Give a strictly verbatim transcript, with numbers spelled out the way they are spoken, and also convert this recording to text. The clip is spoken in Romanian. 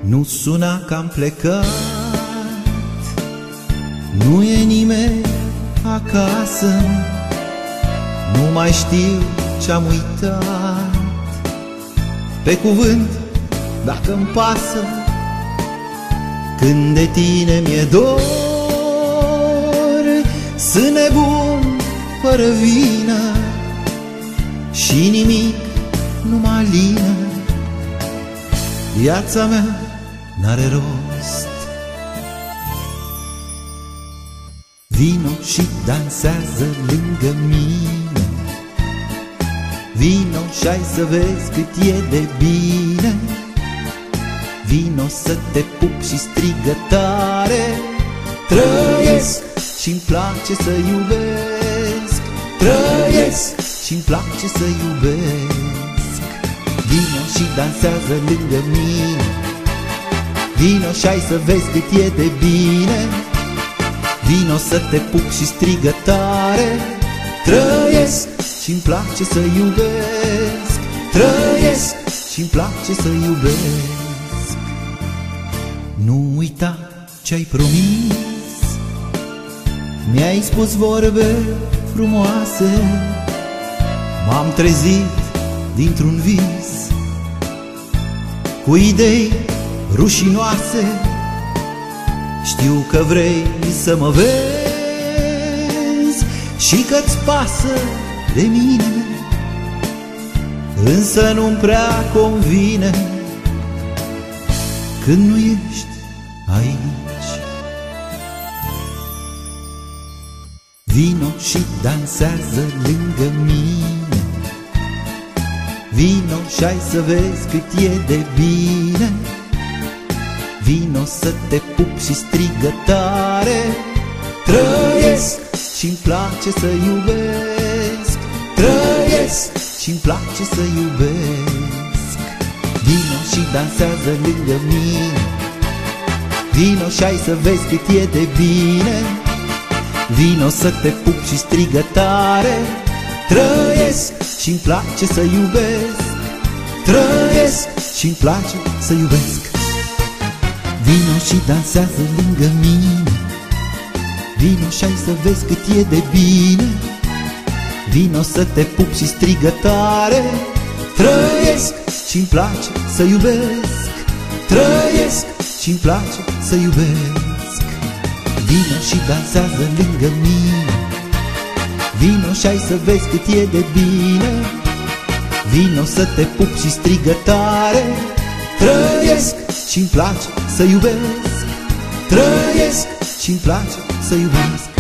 Nu suna că am plecat, nu e nimeni acasă, nu mai știu ce-am uitat. Pe cuvânt, dacă-mi pasă, când de tine mi-e dor, sunt nebun fără vină și nimic nu mă alină. Viața mea n-are rost. Vino și dansează lângă mine, vino și hai să vezi cât e de bine. Vino să te pup și strigă tare. Trăiesc și-mi place să iubesc, trăiesc și-mi place să iubesc. Vino și dansează lângă mine, vino și hai să vezi cât e de bine. Vino să te pup și strigă tare. Trăiesc și-mi place să iubesc, trăiesc și-mi place să iubesc. Nu uita ce-ai promis, mi-ai spus vorbe frumoase. M-am trezit dintr-un vis cu idei rușinoase. Știu că vrei să mă vezi și că-ți pasă de mine, însă nu-mi prea convine când nu ești aici. Vino și dansează lângă mine, vino și hai să vezi cât e de bine. Vino să te pup și strigă tare. Trăiesc și-mi place să iubesc, trăiesc și-mi place să iubesc. Vino și dansează lângă mine, vino și hai să vezi cât e de bine. Vino să te pup și strigă tare. Trăiesc și-mi place să iubesc, trăiesc și-mi place să iubesc. Vino și dansează lângă mine, vino și hai să vezi cât e de bine. Vino să te pup și strigă tare. Trăiesc și-mi place să iubesc, trăiesc și-mi place să iubesc. Vino și dansează lângă mine, vino și hai să vezi cât e de bine. Vino să te pup și strigă tare. Trăiesc și-mi place să iubesc, trăiesc și-mi place să iubesc.